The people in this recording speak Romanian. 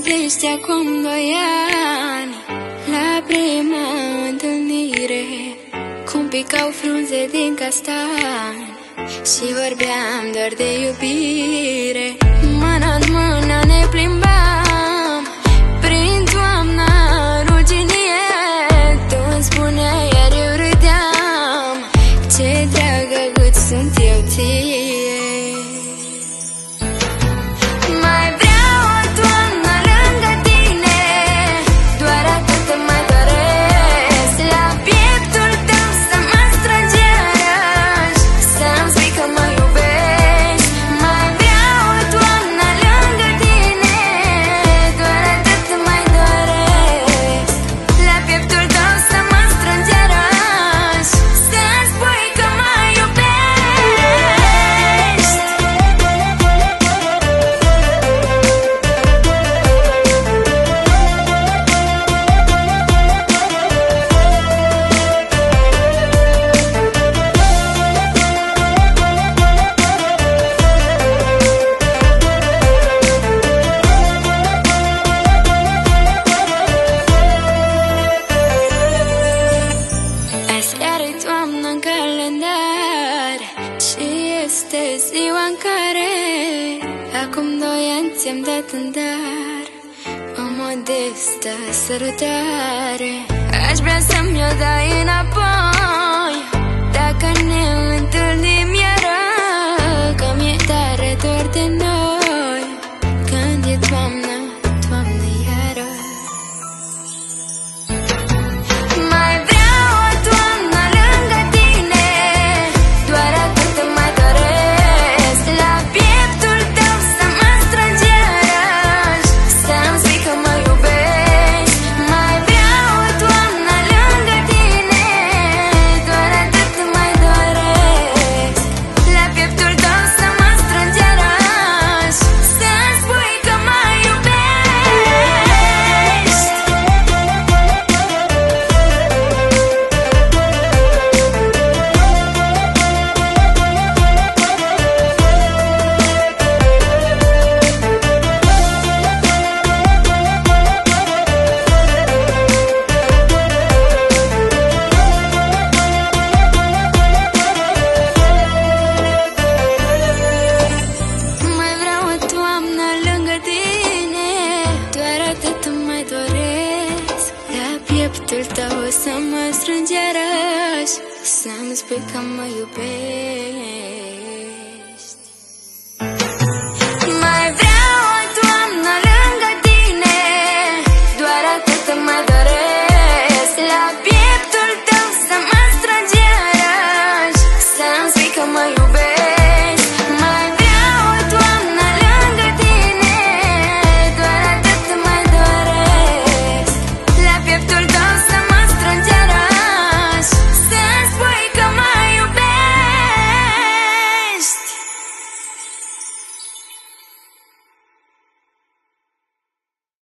amintești acum 2 ani, la prima întâlnire, cum picau frunze din castan și vorbeam doar de iubire. Mână-n mână ne plimbam prin toamna ruginie. Tu îmi spuneai, iar eu râdeam, ce dragă îți sunt eu ție. Toamnă-n calendar și este ziua în care acum 2 ani ți-am dat în dar o modestă sărutare. Aș vrea să-mi o dai înapoi dacă ne întâlnim iară, că mi-e tare doar de noi când e toamnă, toamnă iară. Pieptul tău să mă strângi iarăși, să-mi spui că mă iubești.